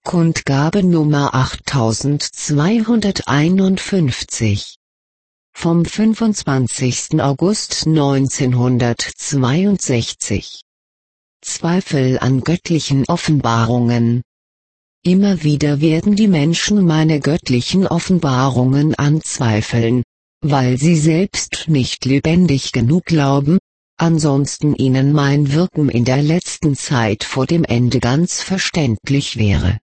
Kundgabe Nummer 8251 vom 25. August 1962. Zweifel an göttlichen Offenbarungen. Immer wieder werden die Menschen meine göttlichen Offenbarungen anzweifeln, weil sie selbst nicht lebendig genug glauben, ansonsten ihnen mein Wirken in der letzten Zeit vor dem Ende ganz verständlich wäre.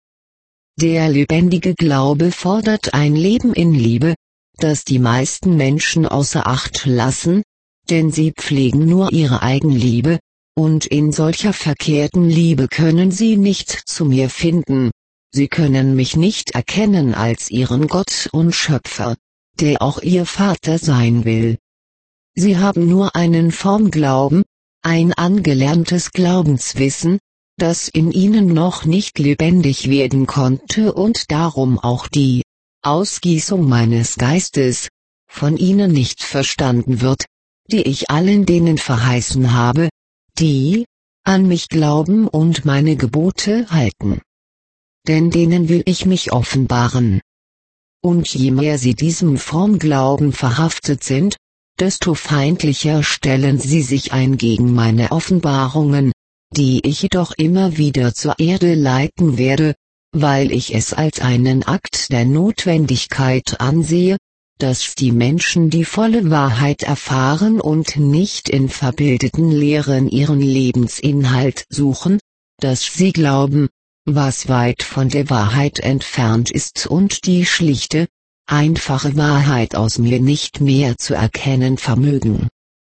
Der lebendige Glaube fordert ein Leben in Liebe, das die meisten Menschen außer Acht lassen, denn sie pflegen nur ihre Eigenliebe, und in solcher verkehrten Liebe können sie nicht zu mir finden, sie können mich nicht erkennen als ihren Gott und Schöpfer, der auch ihr Vater sein will. Sie haben nur einen Formglauben, ein angelerntes Glaubenswissen, das in ihnen noch nicht lebendig werden konnte und darum auch die Ausgießung meines Geistes von ihnen nicht verstanden wird, die ich allen denen verheißen habe, die an mich glauben und meine Gebote halten. Denn denen will ich mich offenbaren. Und je mehr sie diesem Formglauben verhaftet sind, desto feindlicher stellen sie sich ein gegen meine Offenbarungen, die ich jedoch immer wieder zur Erde leiten werde, weil ich es als einen Akt der Notwendigkeit ansehe, dass die Menschen die volle Wahrheit erfahren und nicht in verbildeten Lehren ihren Lebensinhalt suchen, dass sie glauben, was weit von der Wahrheit entfernt ist und die schlichte, einfache Wahrheit aus mir nicht mehr zu erkennen vermögen.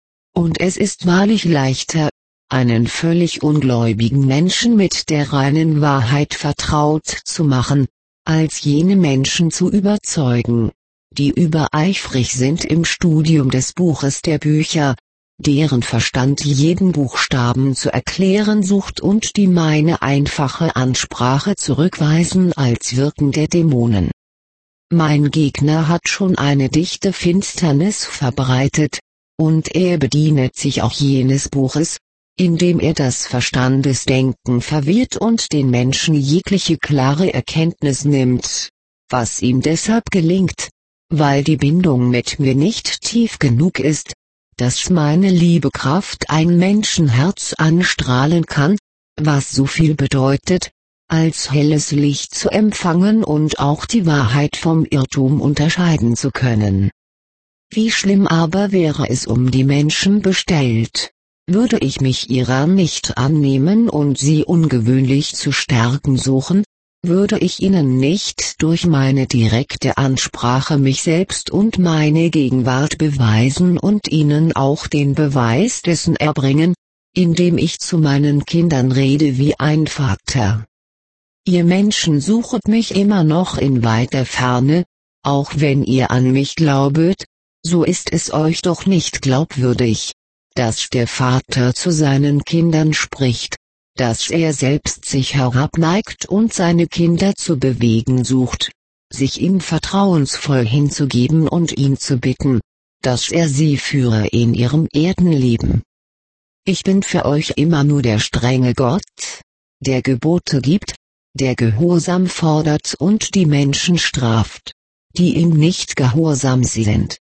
Und es ist wahrlich leichter, einen völlig ungläubigen Menschen mit der reinen Wahrheit vertraut zu machen, als jene Menschen zu überzeugen, die übereifrig sind im Studium des Buches der Bücher, deren Verstand jeden Buchstaben zu erklären sucht und die meine einfache Ansprache zurückweisen als Wirken der Dämonen. Mein Gegner hat schon eine dichte Finsternis verbreitet, und er bedient sich auch jenes Buches, indem er das Verstandesdenken verwirrt und den Menschen jegliche klare Erkenntnis nimmt, was ihm deshalb gelingt, weil die Bindung mit mir nicht tief genug ist, dass meine Liebekraft ein Menschenherz anstrahlen kann, was so viel bedeutet, als helles Licht zu empfangen und auch die Wahrheit vom Irrtum unterscheiden zu können. Wie schlimm aber wäre es um die Menschen bestellt, würde ich mich ihrer nicht annehmen und sie ungewöhnlich zu stärken suchen, würde ich ihnen nicht durch meine direkte Ansprache mich selbst und meine Gegenwart beweisen und ihnen auch den Beweis dessen erbringen, indem ich zu meinen Kindern rede wie ein Vater. Ihr Menschen suchet mich immer noch in weiter Ferne, auch wenn ihr an mich glaubet, so ist es euch doch nicht glaubwürdig, dass der Vater zu seinen Kindern spricht, dass er selbst sich herabneigt und seine Kinder zu bewegen sucht, sich ihm vertrauensvoll hinzugeben und ihn zu bitten, dass er sie führe in ihrem Erdenleben. Ich bin für euch immer nur der strenge Gott, der Gebote gibt, der Gehorsam fordert und die Menschen straft, die ihm nicht gehorsam sind.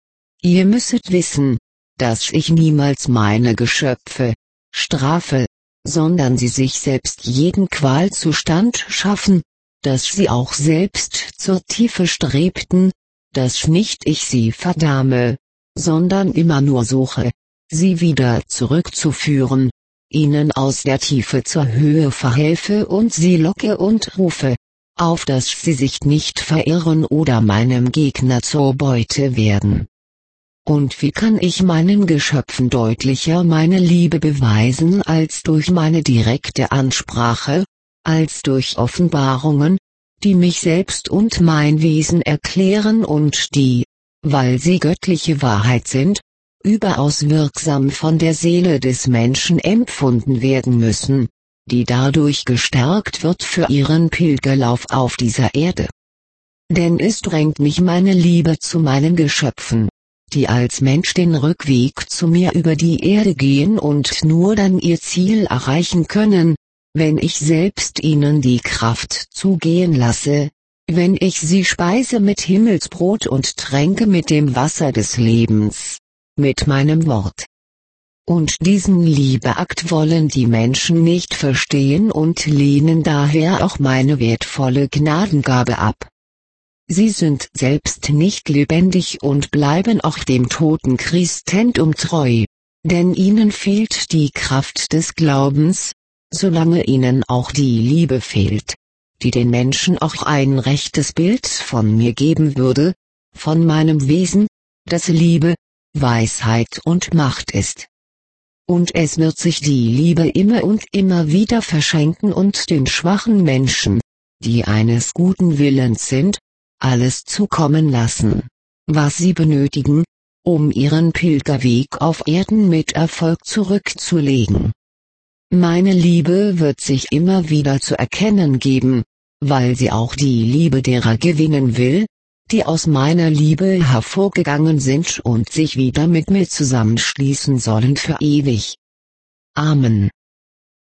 Ihr müsset wissen, dass ich niemals meine Geschöpfe strafe, sondern sie sich selbst jeden Qualzustand schaffen, dass sie auch selbst zur Tiefe strebten, dass nicht ich sie verdamme, sondern immer nur suche, sie wieder zurückzuführen, ihnen aus der Tiefe zur Höhe verhelfe und sie locke und rufe, auf dass sie sich nicht verirren oder meinem Gegner zur Beute werden. Und wie kann ich meinen Geschöpfen deutlicher meine Liebe beweisen als durch meine direkte Ansprache, als durch Offenbarungen, die mich selbst und mein Wesen erklären und die, weil sie göttliche Wahrheit sind, überaus wirksam von der Seele des Menschen empfunden werden müssen, die dadurch gestärkt wird für ihren Pilgerlauf auf dieser Erde. Denn es drängt mich meine Liebe zu meinen Geschöpfen, die als Mensch den Rückweg zu mir über die Erde gehen und nur dann ihr Ziel erreichen können, wenn ich selbst ihnen die Kraft zugehen lasse, wenn ich sie speise mit Himmelsbrot und tränke mit dem Wasser des Lebens, mit meinem Wort. Und diesen Liebeakt wollen die Menschen nicht verstehen und lehnen daher auch meine wertvolle Gnadengabe ab. Sie sind selbst nicht lebendig und bleiben auch dem toten Christentum treu, denn ihnen fehlt die Kraft des Glaubens, solange ihnen auch die Liebe fehlt, die den Menschen auch ein rechtes Bild von mir geben würde, von meinem Wesen, das Liebe, Weisheit und Macht ist. Und es wird sich die Liebe immer und immer wieder verschenken und den schwachen Menschen, die eines guten Willens sind, alles zukommen lassen, was sie benötigen, um ihren Pilgerweg auf Erden mit Erfolg zurückzulegen. Meine Liebe wird sich immer wieder zu erkennen geben, weil sie auch die Liebe derer gewinnen will, die aus meiner Liebe hervorgegangen sind und sich wieder mit mir zusammenschließen sollen für ewig. Amen.